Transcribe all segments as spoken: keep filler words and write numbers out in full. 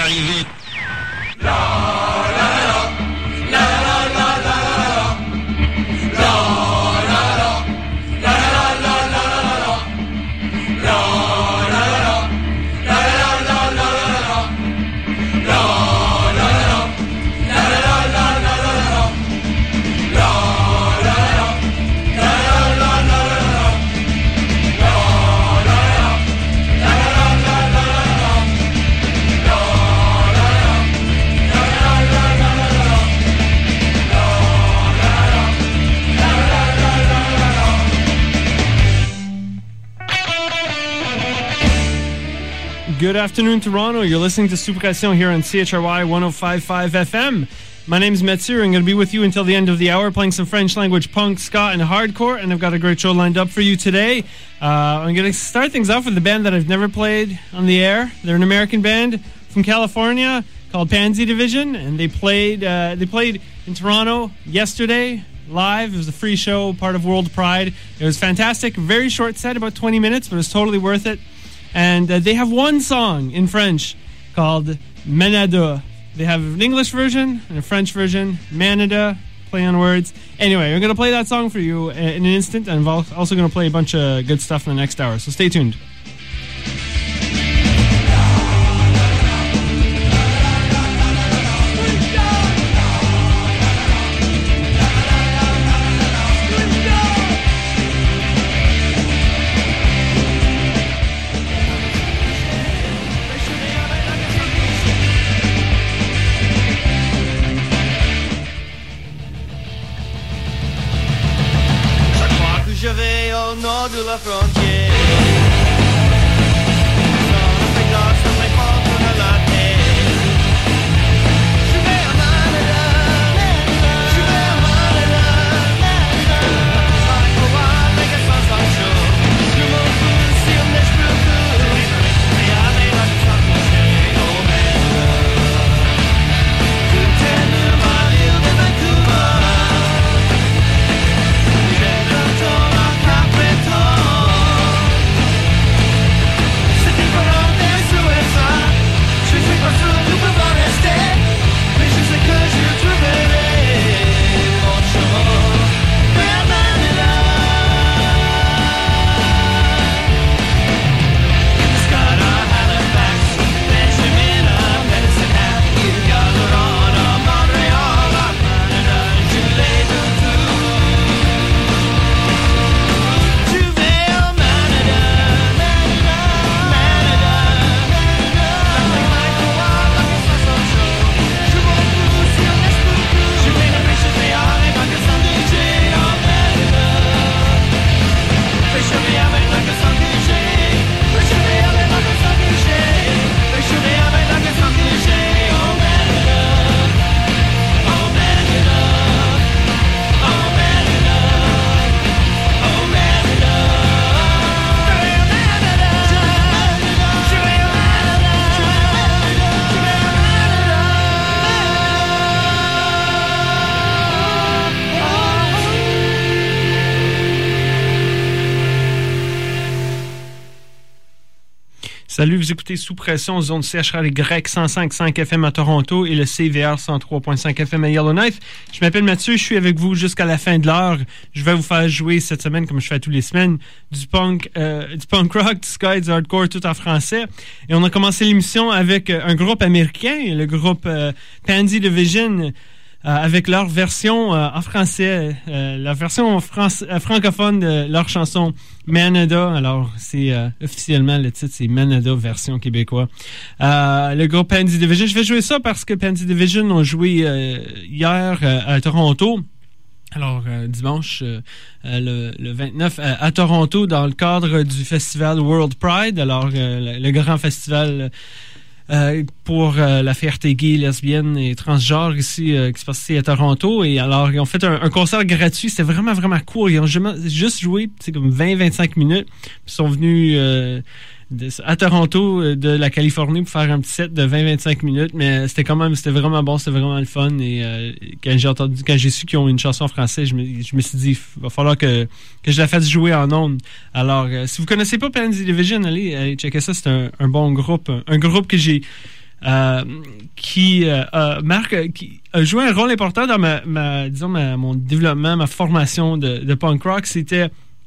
arriver. La la la la la la la la la la la la la la la Good afternoon, Toronto. You're listening to Suppression here on C H R Y one oh five point five F M. My name's Mathieu. I'm going to be with you until the end of the hour, playing some French language punk, ska, and hardcore, and I've got a great show lined up for you today. Uh, I'm going to start things off with a band that I've never played on the air. They're an American band from California called Pansy Division, and they played uh, they played in Toronto yesterday live. It was a free show, part of World Pride. It was fantastic. Very short set, about twenty minutes, but it was totally worth it. And uh, they have one song in French called Manada. They have an English version and a French version. Manada, play on words. Anyway, we're going to play that song for you in an instant, and I'm also going to play a bunch of good stuff in the next hour, so stay tuned. Je vais au nord de la frontière. Sans pétard, sans répondre à la terre. Je vais à Manada, je vais à Manada, avec moi, avec un sens en chaud. Je m'en fous si on n'est plus que. Et avec la sang couchée au Manada. Tout est de ma ville de Vancouver. Salut, vous écoutez Sous Pression, zone C H R Y cent cinq virgule cinq F M à Toronto et le C V R cent trois virgule cinq F M à Yellowknife. Je m'appelle Mathieu, je suis avec vous jusqu'à la fin de l'heure. Je vais vous faire jouer cette semaine, comme je fais tous les semaines, du punk, euh, du punk rock, du ska et du hardcore, tout en français. Et on a commencé l'émission avec un groupe américain, le groupe euh, Pansy Division, Euh, avec leur version euh, en français, euh, la version france- euh, francophone de leur chanson Manada. Alors, c'est euh, officiellement le titre, c'est Manada version québécois. Euh, le groupe Pansy Division, je vais jouer ça parce que Pansy Division ont joué euh, hier euh, à Toronto. Alors, euh, dimanche, euh, le, le vingt-neuf, euh, à Toronto, dans le cadre du festival World Pride. Alors, euh, le, le grand festival Euh, pour euh, la fierté gay, lesbienne et transgenre ici, euh, qui se passe ici à Toronto. Et alors, ils ont fait un, un concert gratuit. C'était vraiment, vraiment court. Ils ont juste joué, c'est comme vingt à vingt-cinq minutes. Ils sont venus euh, de, à Toronto, de la Californie, pour faire un petit set de vingt à vingt-cinq minutes. Mais c'était quand même, c'était vraiment bon, c'était vraiment le fun. Et euh, quand j'ai entendu, quand j'ai su qu'ils ont une chanson en français, je me, je me suis dit, il va falloir que, que je la fasse jouer en ondes. Alors, euh, si vous connaissez pas Pansy Division, allez, allez checker ça. C'est un, un bon groupe. Un, un groupe que j'ai euh, qui, euh, a, Marc, qui a joué un rôle important dans ma, ma disons, ma, mon développement, ma formation de, de punk rock. C'était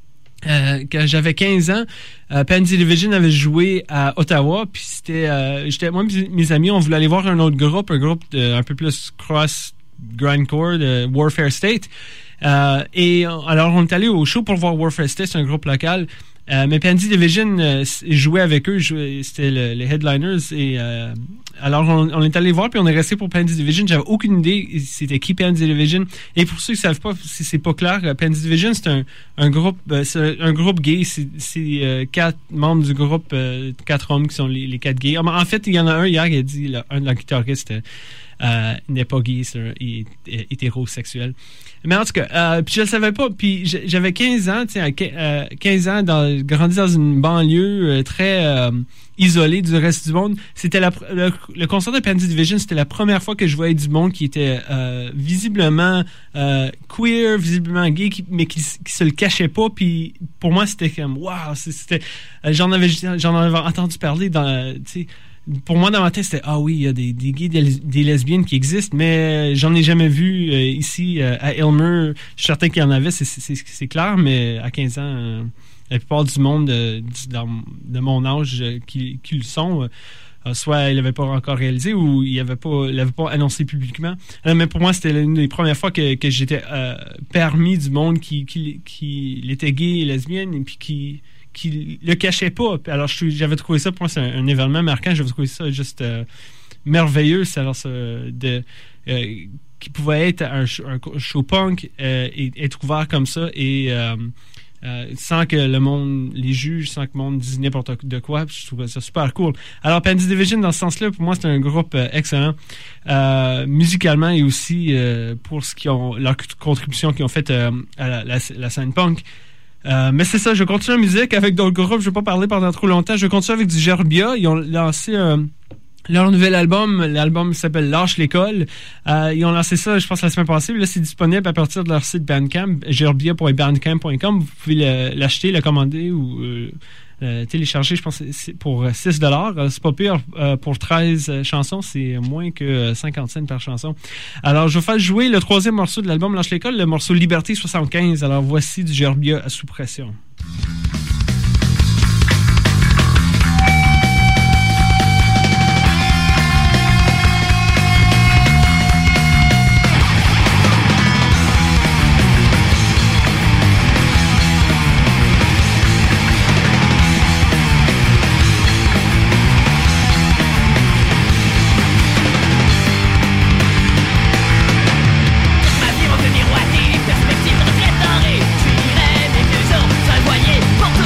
euh, quand j'avais quinze ans, euh, Pansy Division avait joué à Ottawa, puis c'était, euh, j'étais, moi et mes amis, on voulait aller voir un autre groupe, un groupe de, un peu plus cross grindcore de Warfare State. Euh, et alors, on est allé au show pour voir Warfare State, c'est un groupe local. Euh, mais Pansy Division euh, jouait avec eux, jouait, c'était le, les headliners. Et euh, alors, on, on est allé voir, puis on est resté pour Pansy Division. J'avais aucune idée c'était qui Pansy Division. Et pour ceux qui ne savent pas, si c'est pas clair, Pansy Division, c'est un, un groupe euh, c'est un groupe gay. C'est, c'est euh, quatre membres du groupe, euh, quatre hommes qui sont les, les quatre gays. En fait, il y en a un hier qui a dit, là, un de leurs guitaristes euh, n'est pas gay, c'est un, il est hétérosexuel. Mais en tout cas, euh, puis je le savais pas. Puis j'avais quinze ans, tu sais, euh, quinze ans, dans, grandi dans une banlieue euh, très euh, isolée du reste du monde. C'était la, le, le concert de Pansy Division, c'était la première fois que je voyais du monde qui était euh, visiblement euh, queer, visiblement gay, qui, mais qui, qui se le cachait pas. Puis pour moi, c'était comme waouh, c'était, euh, j'en avais, j'en avais entendu parler dans, tu sais. Pour moi, dans ma tête, c'était « Ah oui, il y a des, des gays, des, des lesbiennes qui existent, mais j'en ai jamais vu euh, ici euh, à Aylmer. Je suis certain qu'il y en avait, c'est, c'est, c'est clair, mais à quinze ans, euh, la plupart du monde euh, dans, de mon âge euh, qui, qui le sont, euh, soit ils l'avaient pas encore réalisé ou ils l'avaient pas, l'avaient pas annoncé publiquement. Euh, mais pour moi, c'était l'une des premières fois que, que j'étais euh, parmi du monde qui, qui, qui, qui était gay et lesbienne et puis qui... qui le cachait pas. Alors, je, j'avais trouvé ça, pour moi, c'est un, un événement marquant. J'avais trouvé ça juste euh, merveilleux. Alors, ça, de, euh, qui pouvait être un, un show punk euh, et être ouvert comme ça et euh, euh, sans que le monde les juge, sans que le monde dise n'importe de quoi. Je trouvais ça super cool. Alors, Pansy Division, dans ce sens-là, pour moi, c'est un groupe euh, excellent. Euh, musicalement et aussi euh, pour ce qu'ils ont, leur contribution qu'ils ont faite euh, à la, la, la scène punk. Euh, mais c'est ça, je continue la musique avec d'autres groupes, je vais pas parler pendant trop longtemps, je continue avec du Gerbia, ils ont lancé euh, leur nouvel album, l'album s'appelle Lâche l'école, euh, ils ont lancé ça je pense la semaine passée, là c'est disponible à partir de leur site Bandcamp, gerbia point bandcamp point com, vous pouvez le, l'acheter, le commander ou euh, euh, télécharger, je pense c'est pour six dollars, c'est pas pire euh, pour treize chansons, c'est moins que cinquante cents par chanson. Alors je vais faire jouer le troisième morceau de l'album Lâche l'école, le morceau Liberté soixante-quinze, alors voici du Gerbia à sous pression. Perspective retraite dorée, je vivrai mes vieux jours sans le voyer. Pour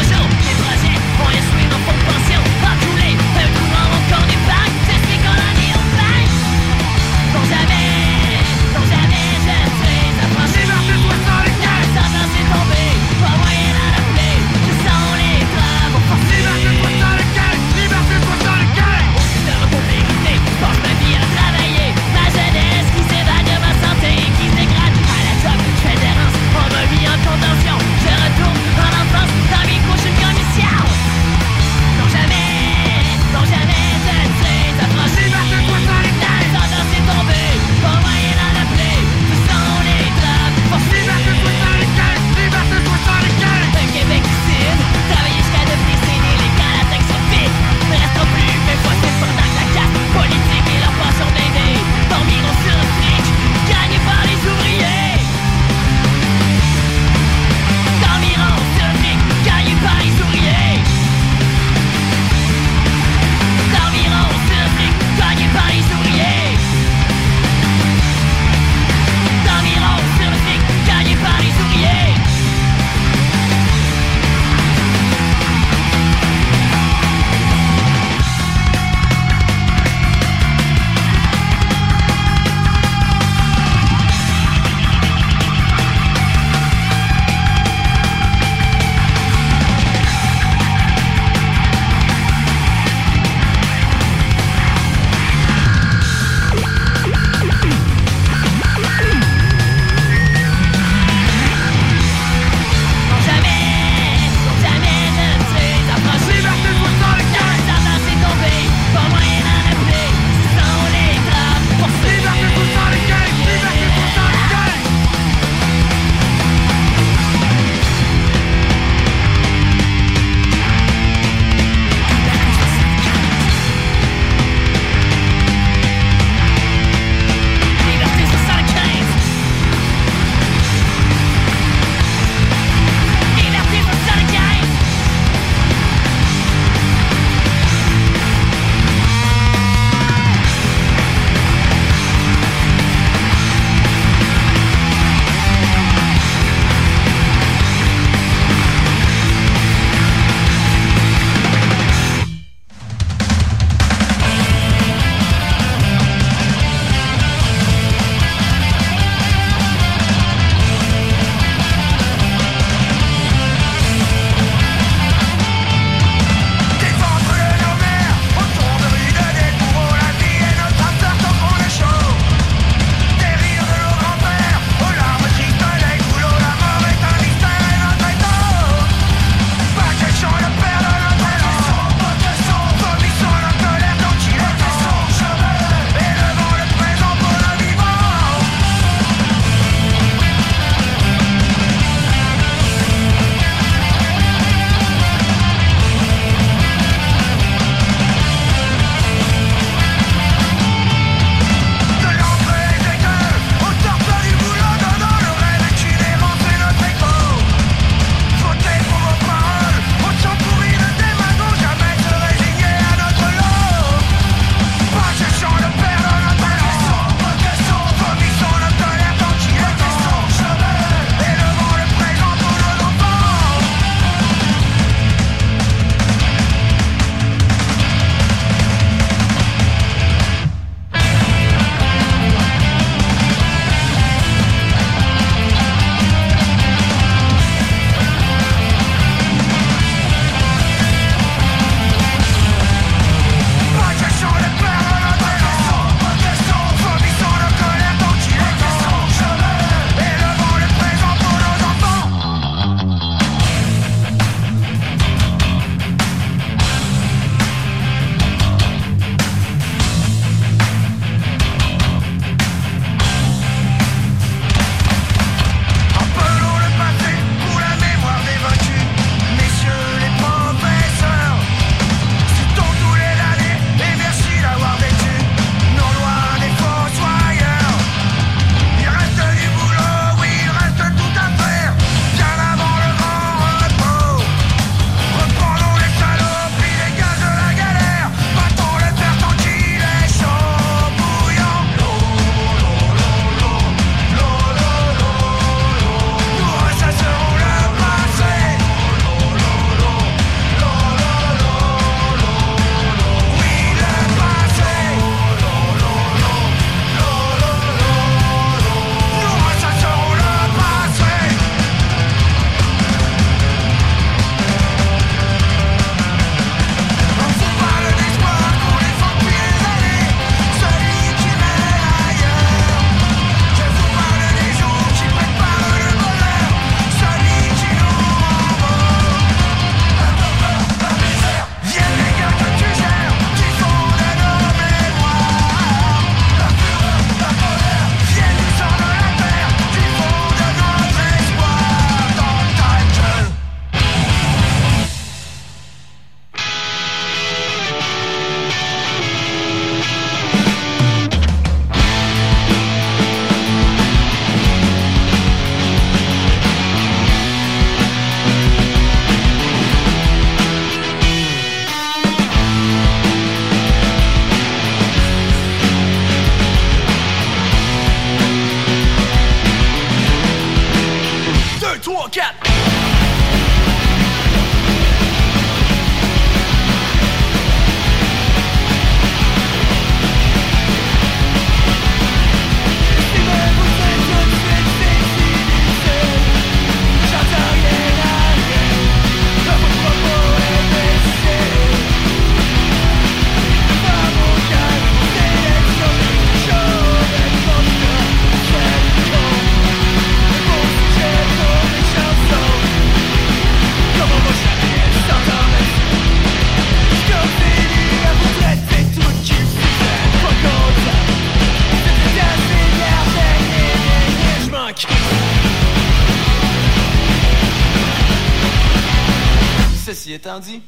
étant dit.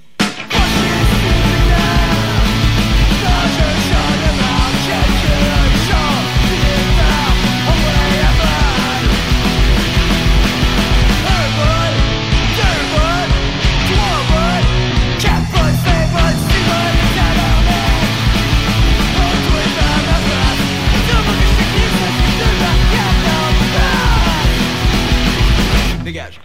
Dégage.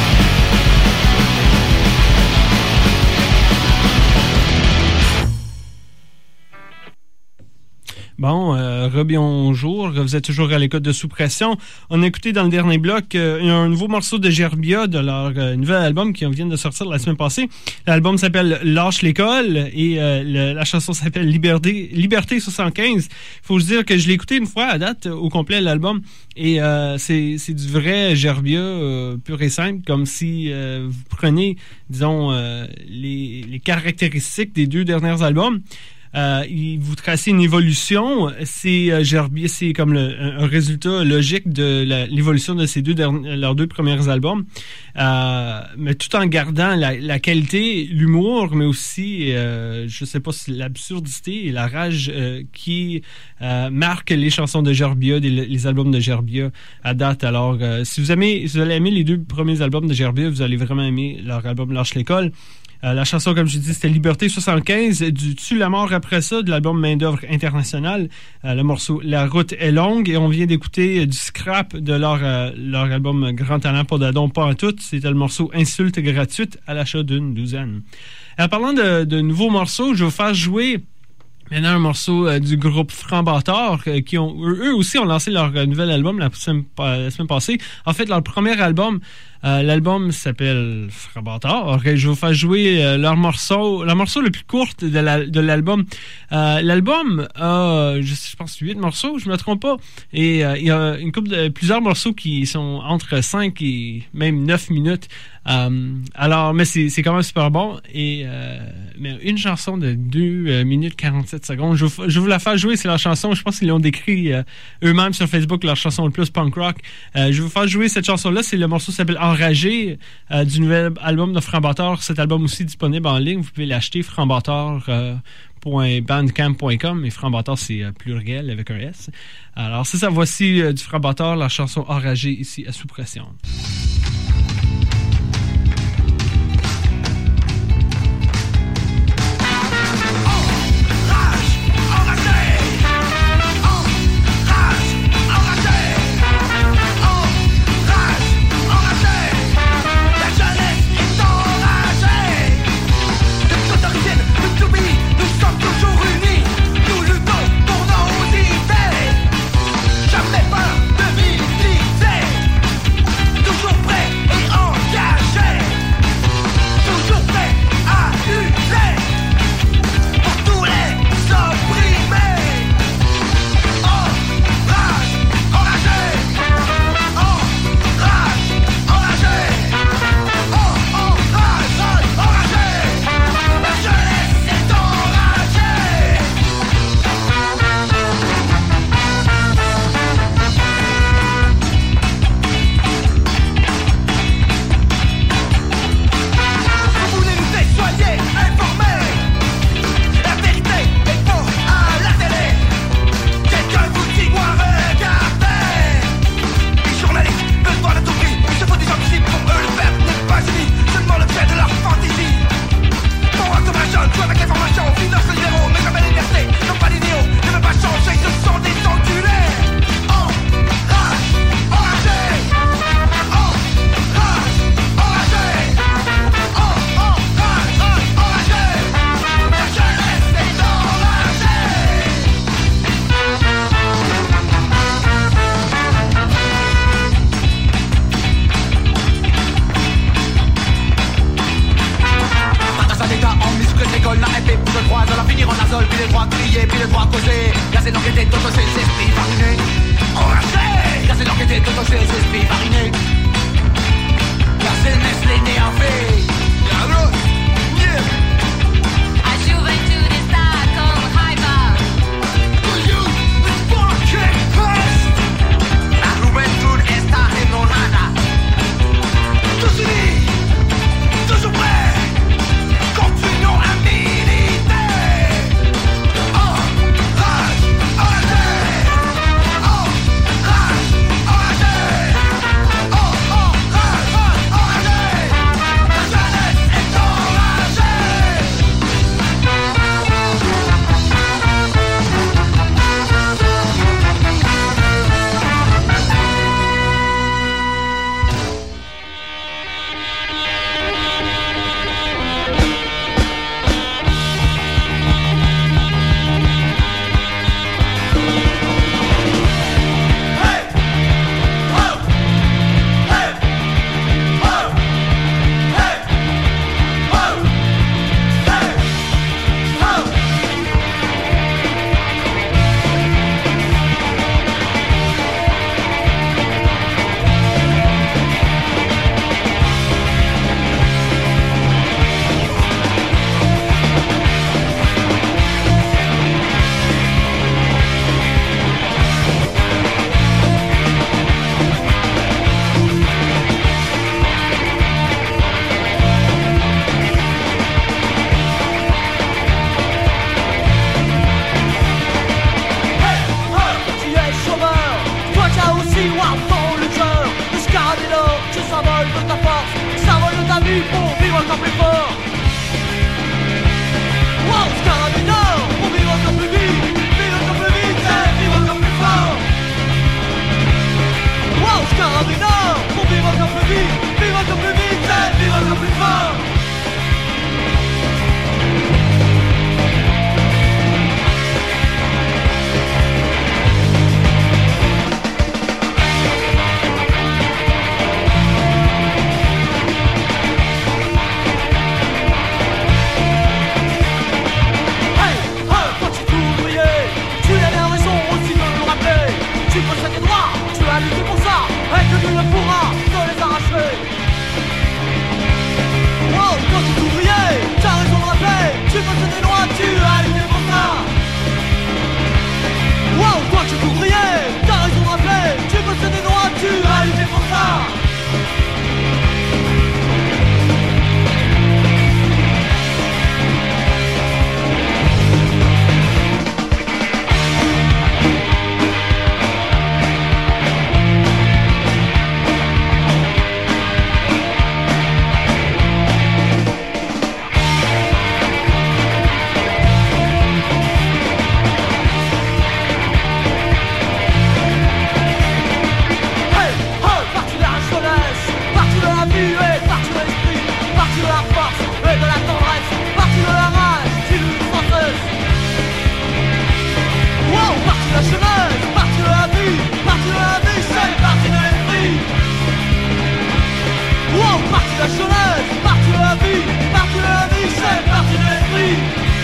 Bon, euh, rebonjour, vous êtes toujours à l'écoute de Sous Pression. On a écouté dans le dernier bloc euh, un nouveau morceau de Gerbia de leur euh, nouvel album qui vient de sortir la semaine passée. L'album s'appelle Lâche l'école et euh, le, la chanson s'appelle Liberté, Liberté soixante-quinze. Il faut se dire que je l'ai écouté une fois à date au complet l'album et euh, c'est, c'est du vrai Gerbia euh, pur et simple, comme si euh, vous prenez, disons, euh, les, les caractéristiques des deux derniers albums. Euh, il vous tracez une évolution, c'est euh, Gerbia, c'est comme le, un, un résultat logique de la, l'évolution de ces deux derniers, leurs deux premiers albums, euh, mais tout en gardant la, la qualité, l'humour, mais aussi, euh, je sais pas si l'absurdité et la rage euh, qui euh, marquent les chansons de Gerbia, des, les albums de Gerbia à date. Alors, euh, si vous aimez, si vous allez aimer les deux premiers albums de Gerbia, vous allez vraiment aimer leur album Lâche l'école. Euh, la chanson, comme je dis, c'était Liberté soixante-quinze, du Tue la mort après ça, de l'album Main-d'œuvre internationale. Euh, le morceau La route est longue, et on vient d'écouter du scrap de leur, euh, leur album Grand talent pour Dadon, pas en tout. C'était le morceau Insulte gratuite à l'achat d'une douzaine. En parlant de, de nouveaux morceaux, je vais vous faire jouer maintenant un morceau euh, du groupe Franc-Bâtard, euh, qui ont, eux aussi ont lancé leur euh, nouvel album la semaine, la semaine passée. En fait, leur premier album, Euh, l'album s'appelle Franc-Bâtard. Je vais vous faire jouer euh, leur morceau, leur morceau le plus court de, la, de l'album. Euh, l'album a, je, je pense, huit morceaux, je me trompe pas. Et euh, il y a une couple de plusieurs morceaux qui sont entre cinq et même neuf minutes. Euh, alors, mais c'est, c'est quand même super bon. Et euh, mais une chanson de deux euh, minutes quarante-sept secondes. Je, je vais vous la faire jouer, c'est leur chanson. Je pense qu'ils l'ont décrit euh, eux-mêmes sur Facebook, leur chanson le plus punk rock. Euh, je vais vous faire jouer cette chanson-là. C'est le morceau qui s'appelle Enragé euh, du nouvel album de Franc-Bâtard. Cet album aussi disponible en ligne. Vous pouvez l'acheter, franc-bâtard point bandcamp point com. Et Franc-Bâtard, c'est euh, pluriel avec un S. Alors, c'est ça. Voici euh, du Franc-Bâtard, la chanson Enragé ici à Sous Pression. Jamais peur de militer. Toujours prêt et engagé. Toujours prêt à lutter pour tous les opprimés. Enrage, enragé. Enrage, enragé. Enrage, enragé. La jeunesse est enragée. Vous voulez nous faire soigner, informer. La vérité est faux à la télé. Quelqu'un vous dit quoi regarder. Les journalistes veulent voir le tout prix. Il se faut des gens qui pour eux le faire n'est pas fini. Seulement le fait de leur fantaisie. Pour voir comme un jeune joue avec l'information. Finance le libéraux, mais comme la liberté. Non pas l'idéal, ne veut pas changer. Ce sont des enculés. Enrage, enragé. Enrage, enragé. Enrage, enragé. La jeunesse est enragée. Matas à l'état en muscle l'école n'a épée pour le droit de leur finir en azole. Puis les droits criés, puis les droits causés. Gazer l'enquêté de tous ces esprits farinés. Enragés. Gazer l'enquêté de tous ces esprits farinés. Gazer Nestlé énervé. Diablos. Yeah. A juventude está com raiva. The youth is fucking pissed. La juventud está enojada. Tous unis. Toujours prêts sécheresse, partie de la vie, partie de la vie, c'est partie de l'esprit.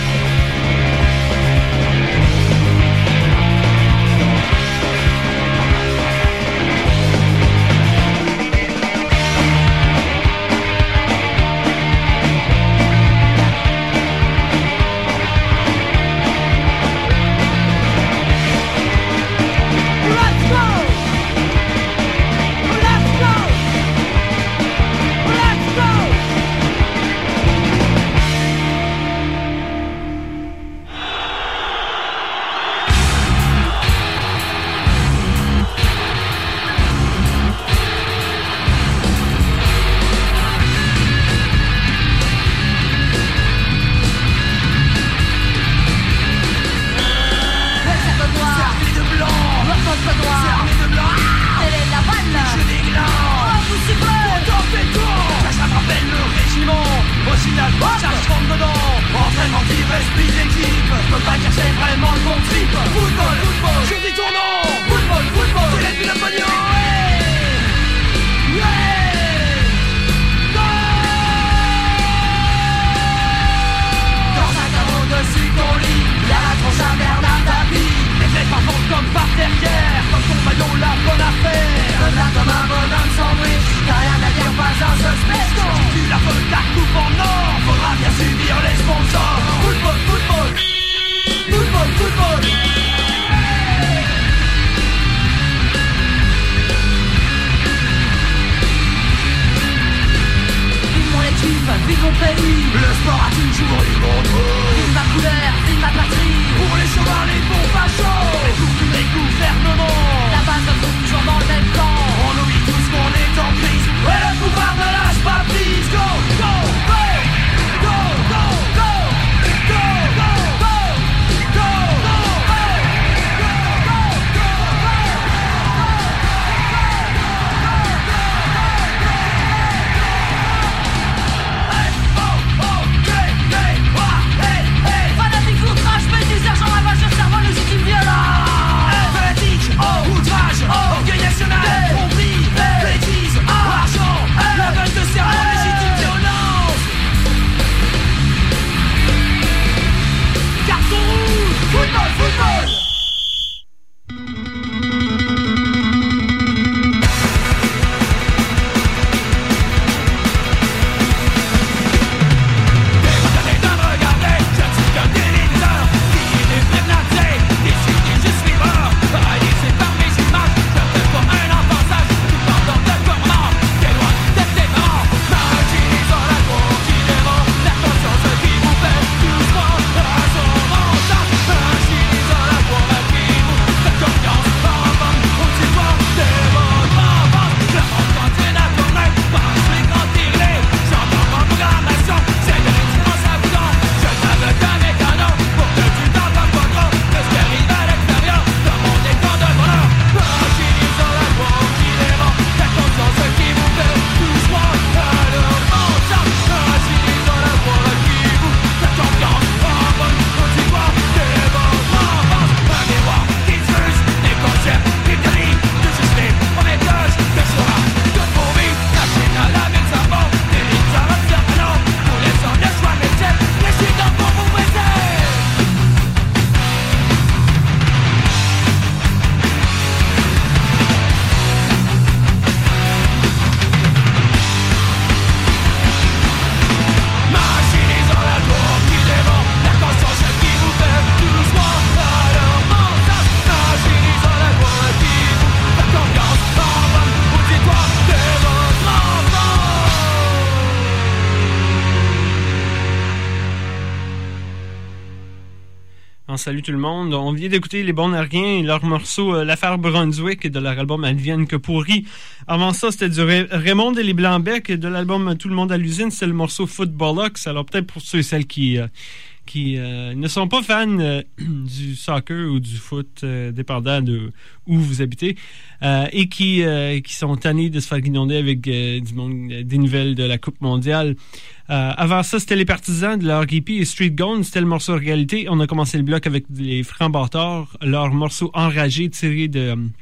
Salut tout le monde. On vient d'écouter les Bons Narguins et leur morceau euh, L'affaire Brunswick de leur album Advienne que pourri. Avant ça, c'était du Ray- Raymond et les Blancs-Bec de l'album Tout le monde à l'usine. C'est le morceau Footballox. Alors peut-être pour ceux et celles qui, euh, qui euh, ne sont pas fans euh, du soccer ou du foot, euh, dépendant de où vous habitez, euh, et qui, euh, qui sont tannés de se faire guinonder avec euh, du monde, des nouvelles de la Coupe mondiale. Euh, avant ça, c'était les Partisans de leur hippie et Street Gone, c'était le morceau Réalité. On a commencé le bloc avec les Francs-Bâtards, leur morceau Enragé tiré de,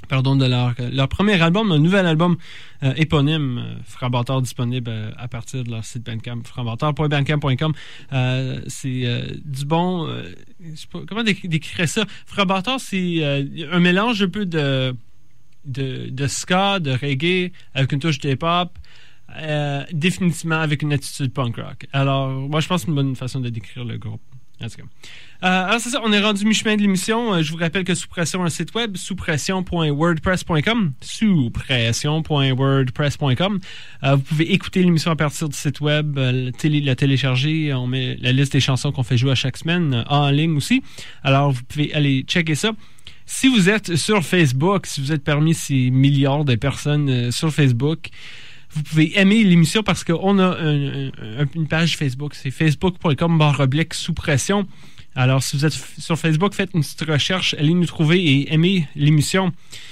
pardon, de leur, leur premier album, un nouvel album euh, éponyme, euh, Frabatteur, disponible euh, à partir de leur site Bandcamp, frabatteur point bandcamp point com. Euh, c'est euh, du bon... Euh, je sais pas, comment dé- décrire ça? Frabatteur, c'est euh, un mélange un peu de, de, de ska, de reggae, avec une touche d'hip-hop, euh, définitivement avec une attitude punk rock. Alors, moi, je pense que c'est une bonne façon de décrire le groupe. En tout cas. Euh, alors c'est ça, on est rendu mi-chemin de l'émission. Euh, je vous rappelle que Sous Pression a un site web, sous pression point wordpress point com, sous pression point wordpress point com. Euh, vous pouvez écouter l'émission à partir du site web, euh, télé, la télécharger. On met la liste des chansons qu'on fait jouer à chaque semaine euh, en ligne aussi. Alors vous pouvez aller checker ça. Si vous êtes sur Facebook, si vous êtes parmi ces milliards de personnes euh, sur Facebook, vous pouvez aimer l'émission parce qu'on a un, un, une page Facebook. C'est facebook point com barre oblique sous pression. Alors, si vous êtes f- sur Facebook, faites une petite recherche, allez nous trouver et aimez l'émission.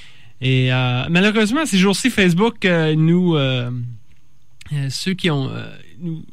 Et euh, malheureusement, ces jours-ci, Facebook euh, nous... Euh, euh, ceux qui ont... Euh, nous,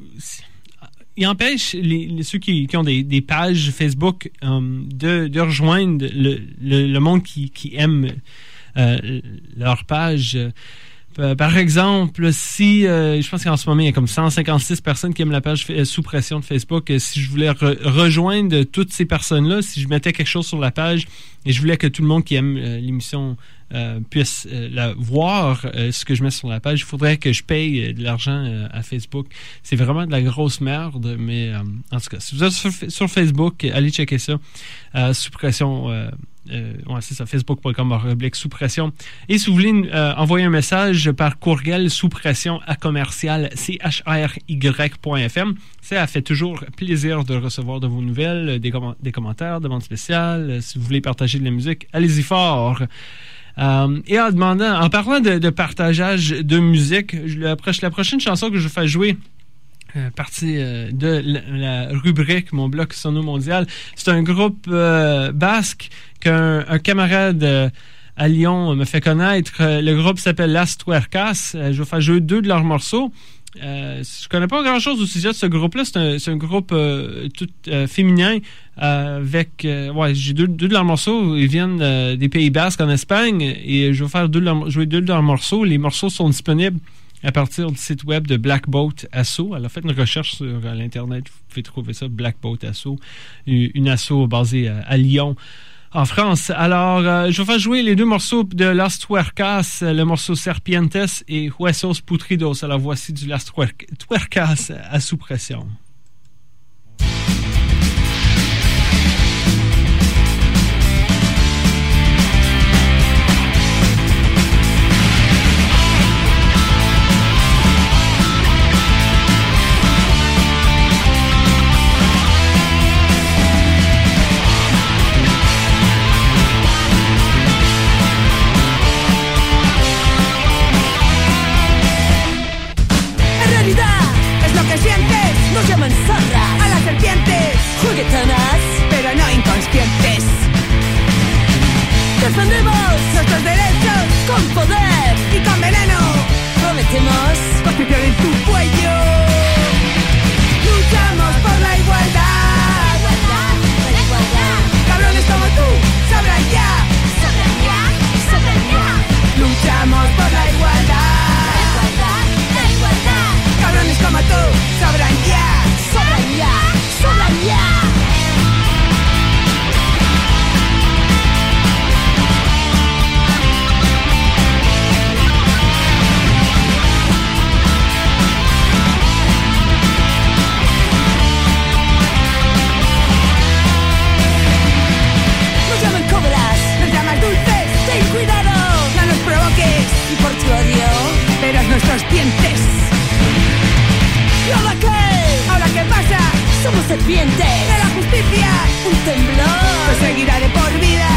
il empêche les, les, ceux qui, qui ont des, des pages Facebook euh, de, de rejoindre le, le, le monde qui, qui aime euh, leur page. Par exemple, si euh, je pense qu'en ce moment, il y a comme cent cinquante-six personnes qui aiment la page euh, Sous Pression de Facebook. Euh, si je voulais re- rejoindre toutes ces personnes-là, si je mettais quelque chose sur la page et je voulais que tout le monde qui aime euh, l'émission euh, puisse euh, la voir, euh, ce que je mets sur la page, il faudrait que je paye euh, de l'argent euh, à Facebook. C'est vraiment de la grosse merde, mais euh, en tout cas, si vous êtes sur, sur Facebook, allez checker ça. Euh, Sous Pression... Euh, Euh, ouais, c'est ça, facebook point com oblique sous pression. Et si vous voulez euh, envoyer un message par courriel sous pression à commercial c h r y point f m, ça fait toujours plaisir de recevoir de vos nouvelles, des, com- des commentaires, demandes spéciales. Si vous voulez partager de la musique, allez-y fort. Euh, et en demandant, en parlant de, de partageage de musique, la, la prochaine chanson que je vais faire jouer, Euh, partie euh, de la, la rubrique Mon bloc sono mondial. C'est un groupe euh, basque qu'un un camarade euh, à Lyon me fait connaître. Euh, le groupe s'appelle Las Tuercas. Euh, je vais faire jouer deux de leurs morceaux. Euh, je connais pas grand-chose au sujet de ce groupe-là. C'est un, c'est un groupe euh, tout euh, féminin euh, avec... Euh, ouais, j'ai deux, deux de leurs morceaux. Ils viennent euh, des Pays Basques en Espagne et je vais faire deux de leurs, jouer deux de leurs morceaux. Les morceaux sont disponibles à partir du site web de Black Boat Asso. Elle a fait une recherche sur euh, l'Internet. Vous pouvez trouver ça, Black Boat Asso. Une asso basée à, à Lyon, en France. Alors, euh, je vais faire jouer les deux morceaux de Las Tuercas, le morceau Serpientes et Huesos Putridos. Alors, voici du Las Tuercas à Sous Pression. Nos llaman zorras, a las serpientes, juguetonas, pero no inconscientes. Defendemos nuestros derechos con poder y con veneno. Prometemos construcción en tu cuello. Luchamos por la igualdad, la igualdad, la igualdad. Cabrones como tú sabrán ya, sabrán ya, sabrán ya. Luchamos por la igualdad, la igualdad, la igualdad. Cabrones como tú sabrán ya, sabrán ya, sabrán ya. Nos llaman cobras, nos llaman dulces. Ten cuidado, no nos provoques. Y por tu odio, verás nuestros dientes. ¿Y ahora qué? ¿Ahora qué pasa? Somos serpientes de la justicia. Un temblor nos seguirá de por vida.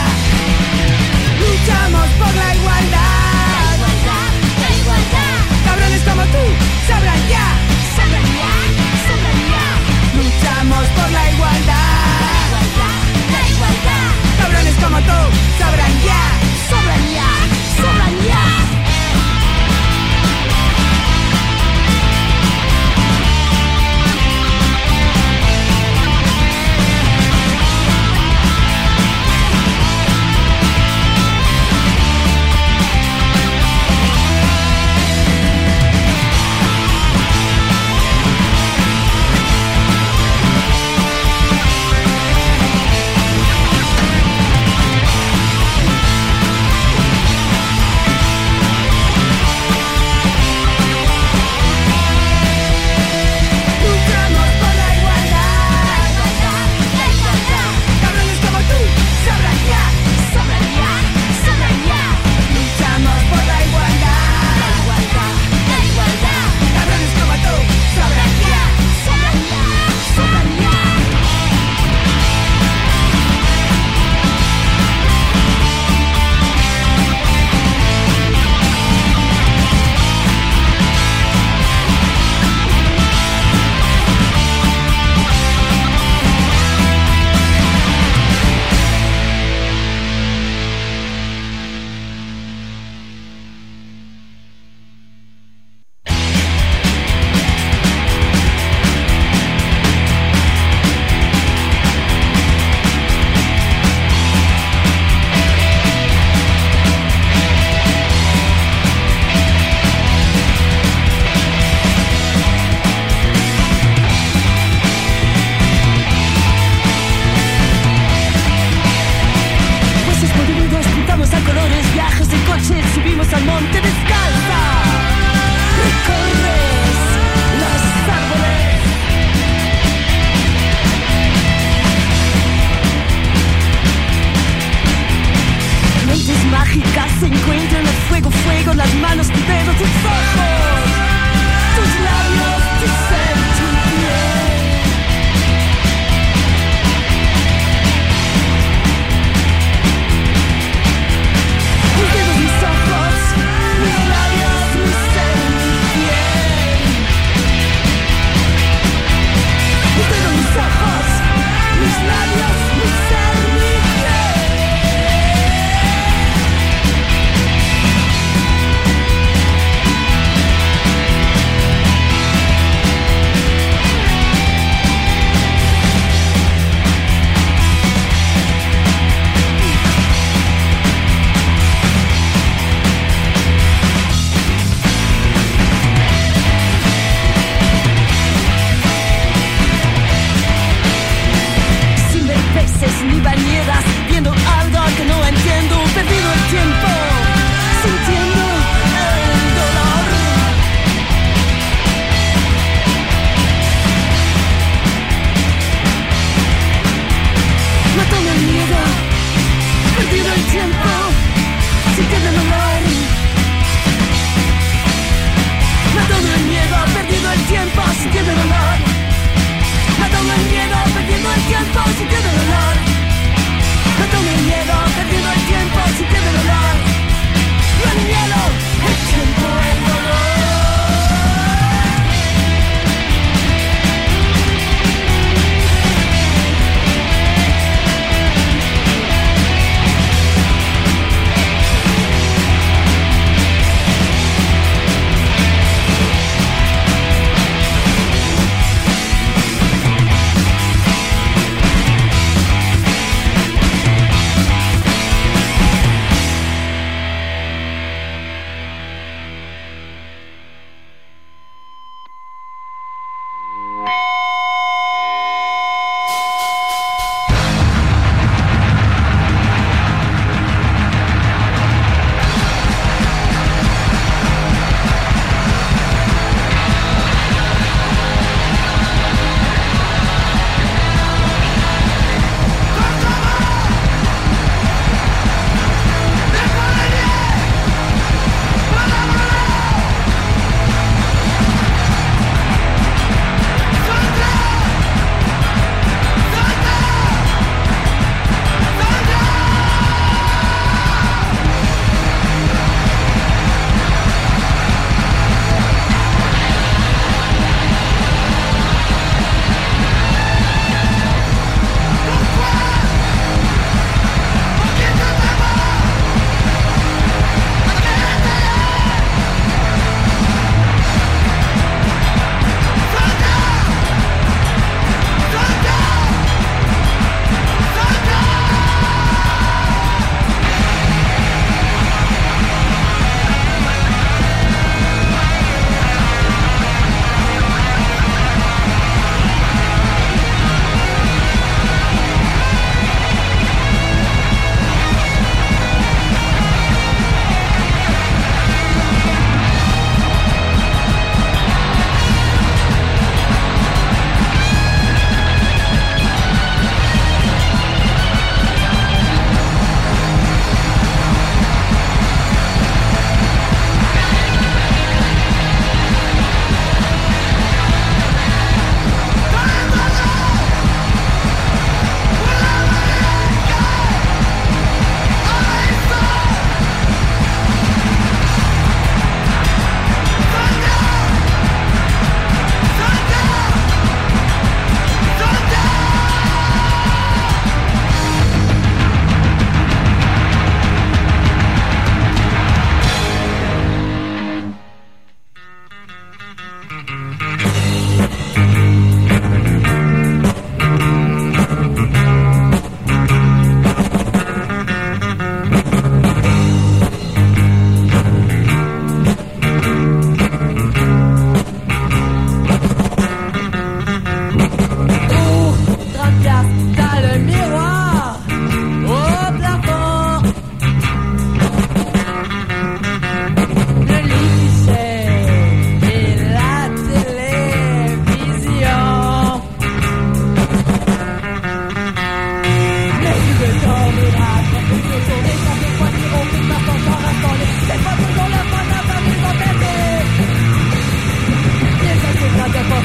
Luchamos por la igualdad, la igualdad, la igualdad. Cabrones como tú sabrán ya, sabrán ya, sabrán ya. Luchamos por la igualdad, la igualdad, la igualdad. Cabrones como tú sabrán ya, sabrán ya, sabrán ya.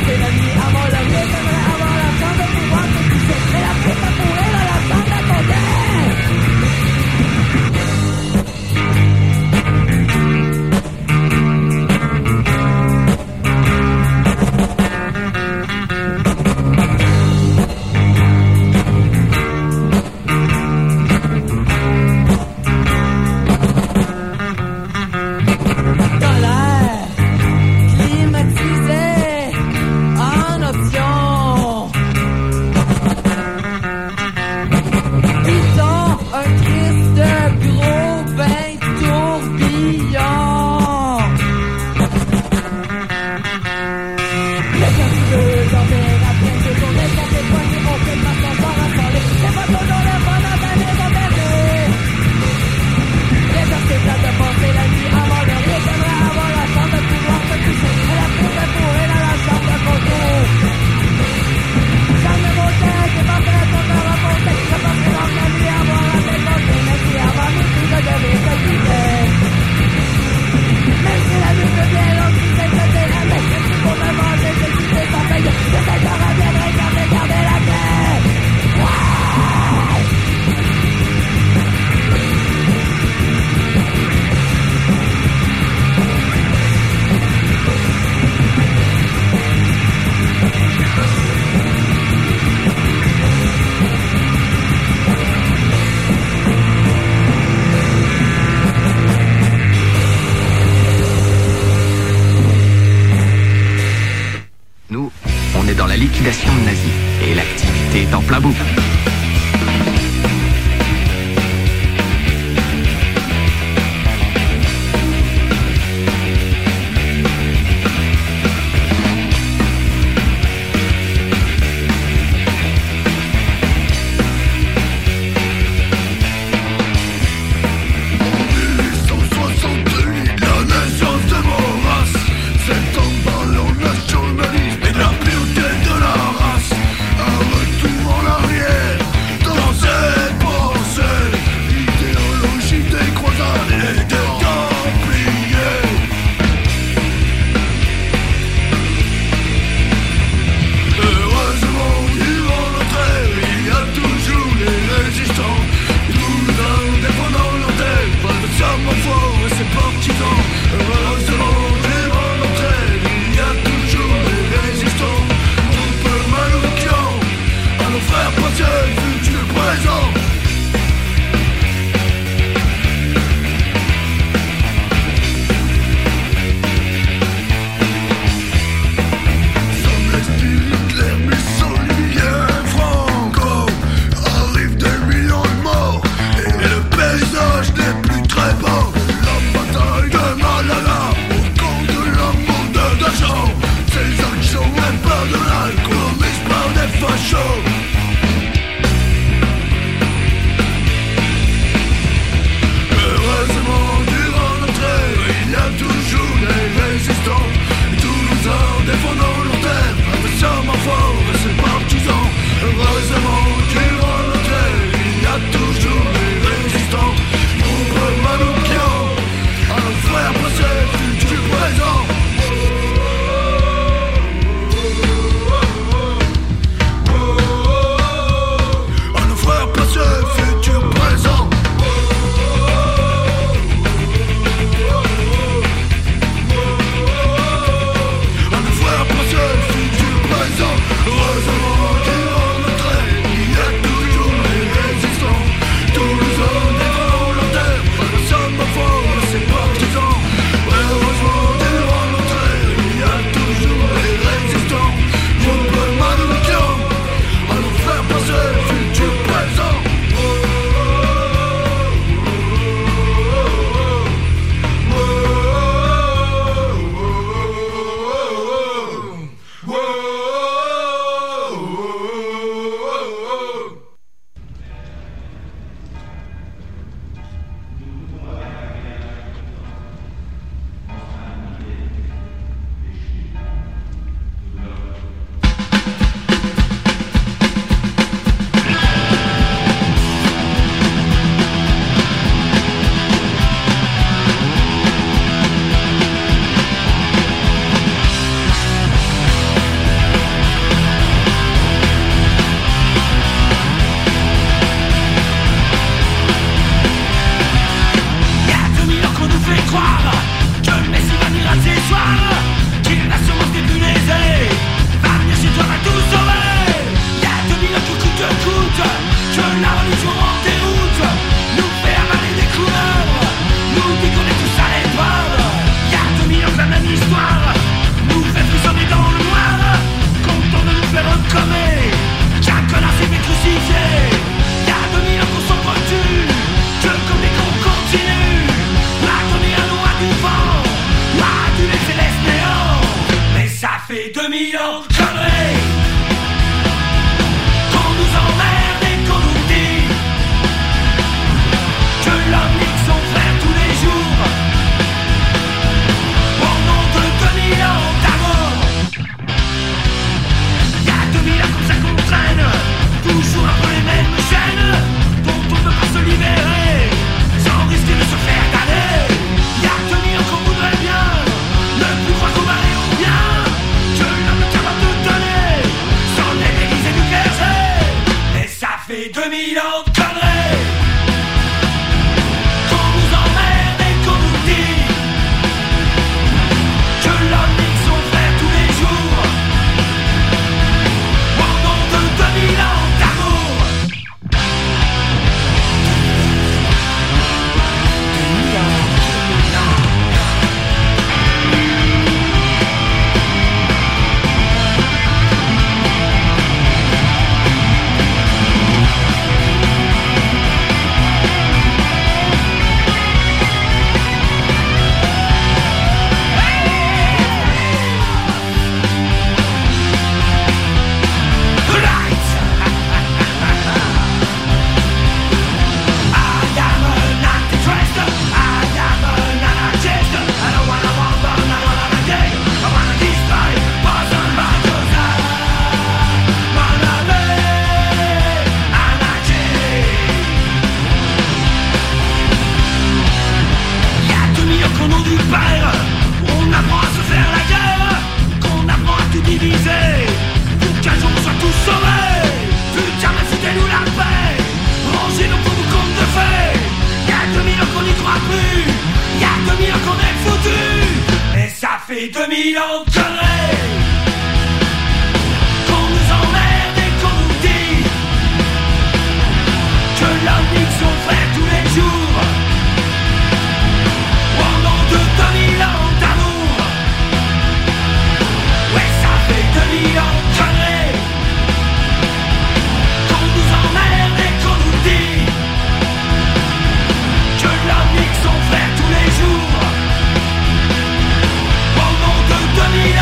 passer la nuit à Mont-Laurier. J'aimerais avoir la chance de pouvoir te toucher. Et la pluie va pourrir dans la chambre d'à côté. Dans l'air climatisé en option, Python, un triste gros bain tourbillon. Les deux températures de journée sont éloignées, on fait pas son soir à parler. C'est pas toujours le bon à la maison berger. Les heures c'est plat de passer la nuit avant le riz. J'aimerais avoir la chance de pouvoir te toucher. Et la pluie va pourrir dans la chambre d'à côté. Charme beauté, c'est pas fait pour te remonter. Je passerai dans la nuit à voir à tes côtés. Mais si avant midi je devais te quitter. Même si la nuit devient longue, tu sais que t'es la mec. Et si pour me manger, j'ai quitté sans payer. Je sais que reviendrai garder, garder la clé. Nous, on est dans la liquidation nazie et l'activité est en plein bout. La naissance de mon race, c'est en parlant nationalisme et de la beauté de la race. Un retour en arrière dans cette pensée, idéologie des croisades et des templiers. Heureusement, durant notre ère, il y a toujours les résistants, tous indépendants leur terre, pas de samophore et ses partisans. Heureusement, durant notre ère, il y a toujours les résistants, on peut malouquiant à nos frères passés, futurs, présents. Sommes l'esprit Hitler, Mussolini, Franco. Arrivent des millions de morts et le paysage n'est plus très beau. La bataille de Malaga au camp de l'amour de Dachau. Ces actions même pas de l'alcool commises par des fachos. Heureusement, durant notre ère, il y a toujours des résistants. Et tous nos uns défendant leur terre, avec sa main fort et ses partisans. Heureusement, durant notre ère, il y a toujours des résistants. Nombreux malouquiants, à nos frères passés, futurs, présents. Oh, oh, oh, oh, oh. deux mille ans de conneries. Qu'on nous emmerde et qu'on nous dit que l'homme nique son frère tous les jours. Au nom de deux mille ans d'amour. On apprend à se faire la guerre, qu'on apprend à tout diviser, pour qu'un jour on soit tous sauvés. Putain mais foutez-nous la paix, rangez-nous pour nous compte de fait. Y'a deux mille ans qu'on n'y croit plus, y'a deux mille ans qu'on est foutus. Et ça fait deux mille ans de conneries. Qu'on nous emmerde et qu'on nous dit que l'homme nique son frère tous les jours. De deux mille ans d'amour. Ouais, ça fait deux mille ans de conneries. Qu'on nous emmerde et qu'on nous dit que l'homme nique son frère tous les jours. Au nom de deux mille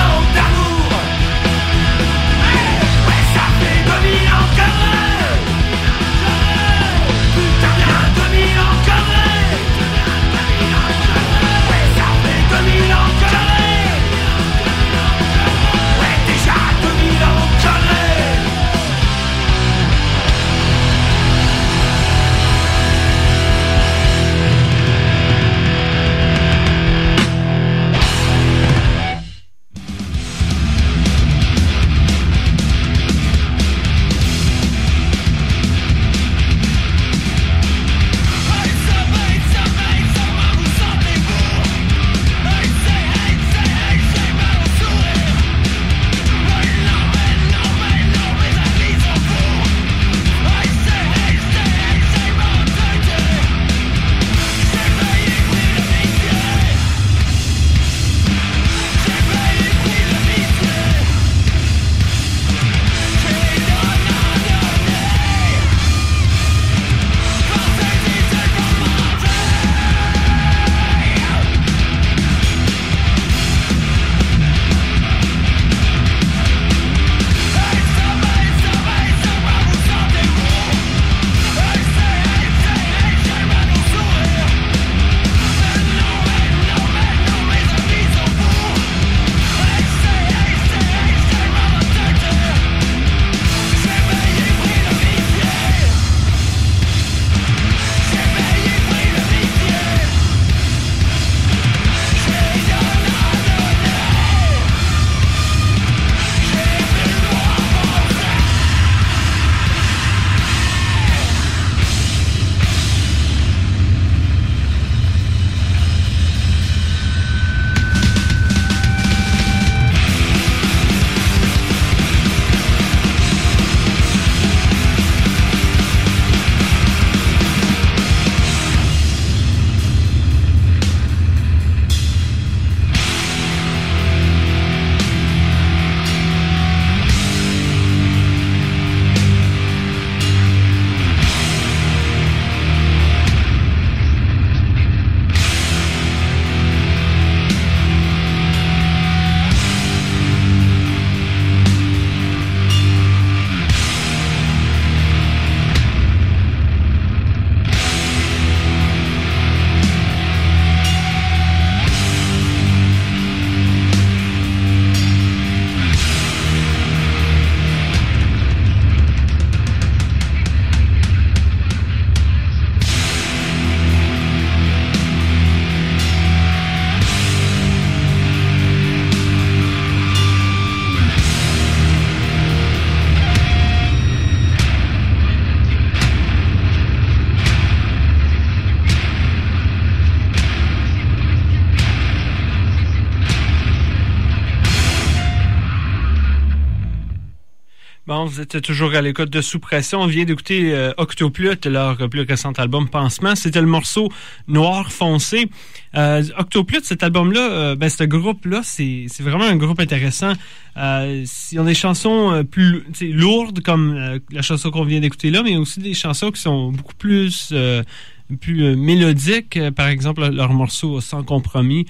Bon, vous êtes toujours à l'écoute de Sous Pression. On vient d'écouter euh, Octoplot, leur plus récent album Pansement. C'était le morceau Noir foncé. Euh, Octoplot, cet album-là, euh, ben, ce groupe-là, c'est, c'est vraiment un groupe intéressant. Euh, ils ont des chansons euh, plus lourdes, comme euh, la chanson qu'on vient d'écouter là, mais aussi des chansons qui sont beaucoup plus, euh, plus euh, mélodiques. Euh, par exemple, leur morceau Sans compromis.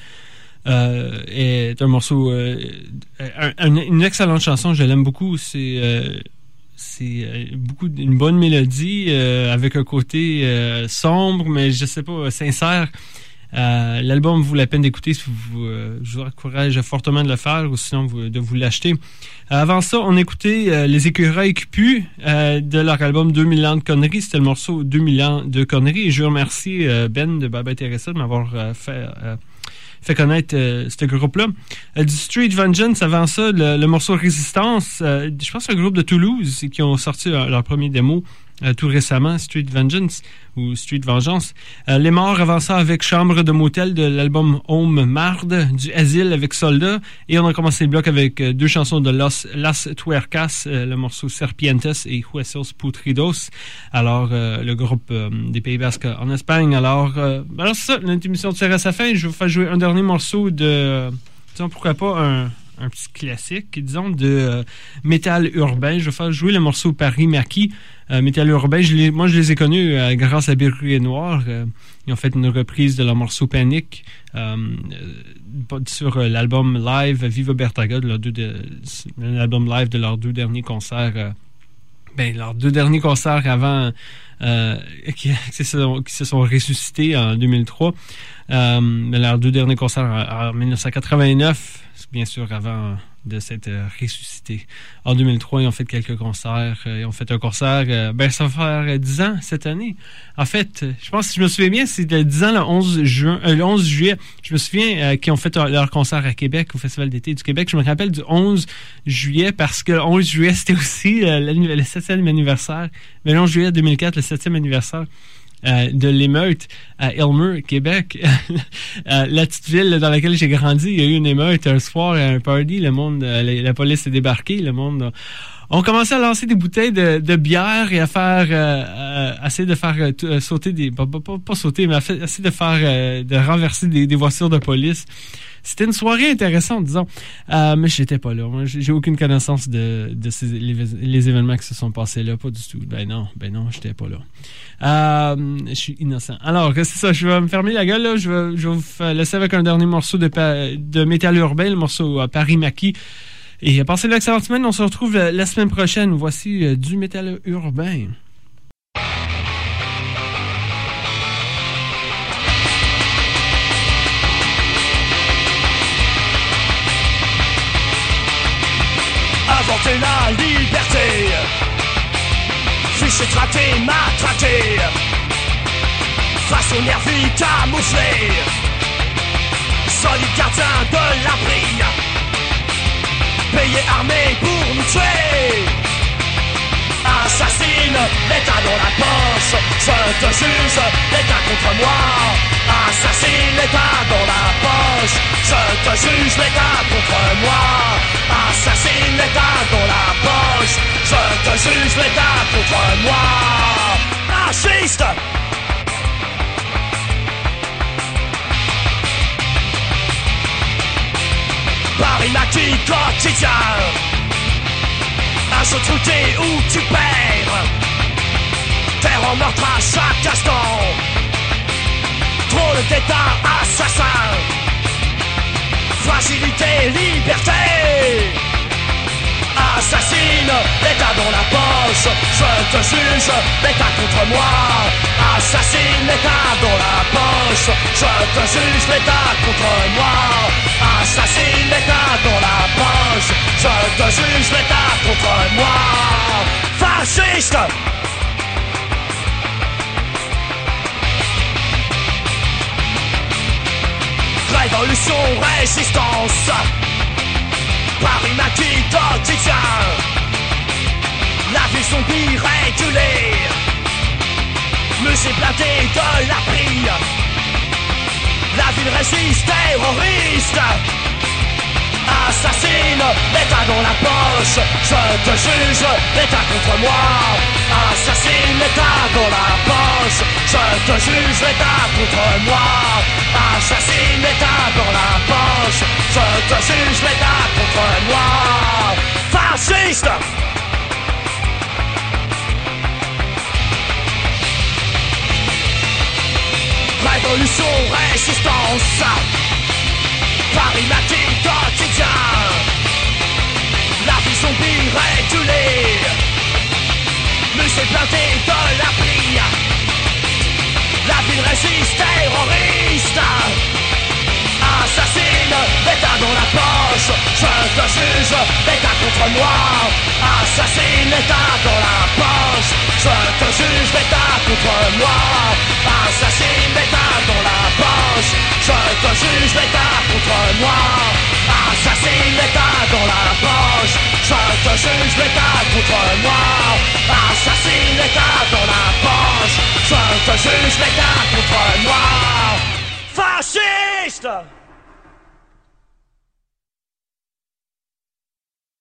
Euh, est un morceau, euh, un, un, une excellente chanson, je l'aime beaucoup. C'est, euh, c'est euh, beaucoup une bonne mélodie euh, avec un côté euh, sombre, mais je sais pas, sincère. Euh, l'album vaut la peine d'écouter. Si vous, euh, je vous encourage fortement de le faire, ou sinon vous, de vous l'acheter. Euh, avant ça, on écoutait euh, Les Écureuils qui puent euh, de leur album deux mille ans de conneries. C'était le morceau deux mille ans de conneries. Et je remercie euh, Ben de Baba Teresa de m'avoir euh, fait euh, fait connaître euh, ce groupe-là. Euh, du Street Vengeance, avant ça, le, le morceau Résistance, euh, je pense que c'est un groupe de Toulouse qui ont sorti leur, leur premier démo euh, tout récemment, Street Vengeance ou Street Vengeance. Euh, Les Morts, avant ça, avec Chambre de motel de l'album Home Marde, du Asile avec Soldat, et on a commencé le bloc avec euh, deux chansons de Los, Las Tuercas, euh, le morceau Serpientes et Huesos Putridos. Alors, euh, le groupe euh, des Pays Basques en Espagne. Alors, euh, alors c'est ça, notre émission tire à sa fin. Je vais vous faire jouer un dernier morceau de, euh, disons, pourquoi pas un, un petit classique, disons, de euh, métal urbain. Je vais faire jouer le morceau Paris Maquis. Euh, métal urbain, je les, moi je les ai connus euh, grâce à Berruet Noir. Euh, ils ont fait une reprise de leur morceau Panique euh, euh, sur euh, l'album live Viva Bertaga, de leur deux de, l'album live de leurs deux derniers concerts. Euh, ben, leurs deux derniers concerts avant euh, qui, qui, se sont, qui se sont ressuscités en deux mille trois. Euh, leurs deux derniers concerts en, en dix-neuf cent quatre-vingt-neuf, bien sûr avant de s'être euh, ressuscité. En deux mille trois, ils ont fait quelques concerts. Euh, ils ont fait un concert, euh, ben ça va faire euh, dix ans cette année. En fait, je pense, si je me souviens bien, c'était dix ans le onze juin, euh, le onze juillet. Je me souviens euh, qu'ils ont fait euh, leur concert à Québec, au Festival d'été du Québec. Je me rappelle du onze juillet parce que le onze juillet, c'était aussi euh, le septième anniversaire. Mais le onze juillet deux mille quatre, le septième anniversaire Euh, de l'émeute à Elmer, Québec. euh, la petite ville dans laquelle j'ai grandi, il y a eu une émeute un soir, un party, le monde, euh, la, la police est débarquée, le monde... Euh, on commençait à lancer des bouteilles de, de bière et à faire... Euh, euh, essayer de faire euh, sauter des... Pas, pas, pas sauter, mais essayer de faire... Euh, de renverser des, des voitures de police. C'était une soirée intéressante, disons. Euh, mais j'étais pas là. Moi, j'ai aucune connaissance de, de ces, les, les événements qui se sont passés là. Pas du tout. Ben non, ben non, j'étais pas là. Euh, je suis innocent. Alors, c'est ça. Je vais me fermer la gueule, là. Je vais, je vais vous laisser avec un dernier morceau de, de métal urbain, le morceau euh, Paris Maquis. Et passez une excellente semaine. On se retrouve la, la semaine prochaine. Voici euh, du métal urbain. Inventer la liberté, ficher, traquer, matraquer, façon nerveux camouflé, solide gardien de l'abri, payé armé pour nous tuer. Assassine, l'État dans la poche, je te juge, l'État contre moi. Assassine, l'État dans la poche, je te juge, l'État contre moi. Assassine, l'État dans la poche, je te juge, l'État contre moi. Fasciste! Paris Maquis quotidien, un jeu truqué où tu perds, terre en meurtre à chaque instant, trop d'État assassin, fragilité, liberté. Assassine, l'État dans la poche, je te juge, l'État contre moi. Assassine, l'État dans la poche, je te juge, l'État contre moi. Assassine, l'État dans la poche, je te juge, l'État contre moi. Fasciste! Révolution, résistance, Paris Maquis quotidien, la vie zombie régulée, musée blindé de la prie, la ville résiste, terroriste, Assassine, l'État dans la poche, je te juge, l'État contre moi. Assassine, l'État dans la poche, je te juge, l'État contre moi. Assassine, l'État dans la poche, je te juge, l'État contre moi. Fasciste! Révolution, résistance, Paris matin quotidien, la vie zombie régulée, musée blindé de la pluie, la ville résiste, terroriste, assassine, l'État dans la poche, je te juge, l'État contre moi. Assassine, l'État dans la poche, je te juge, l'État contre moi. Assassine, l'État dans la poche, je te juge, l'État contre moi. Assassine, l'État dans la poche, je te juge, l'État contre moi. Assassine, l'État dans la poche, je te juge, l'État contre moi. Fasciste!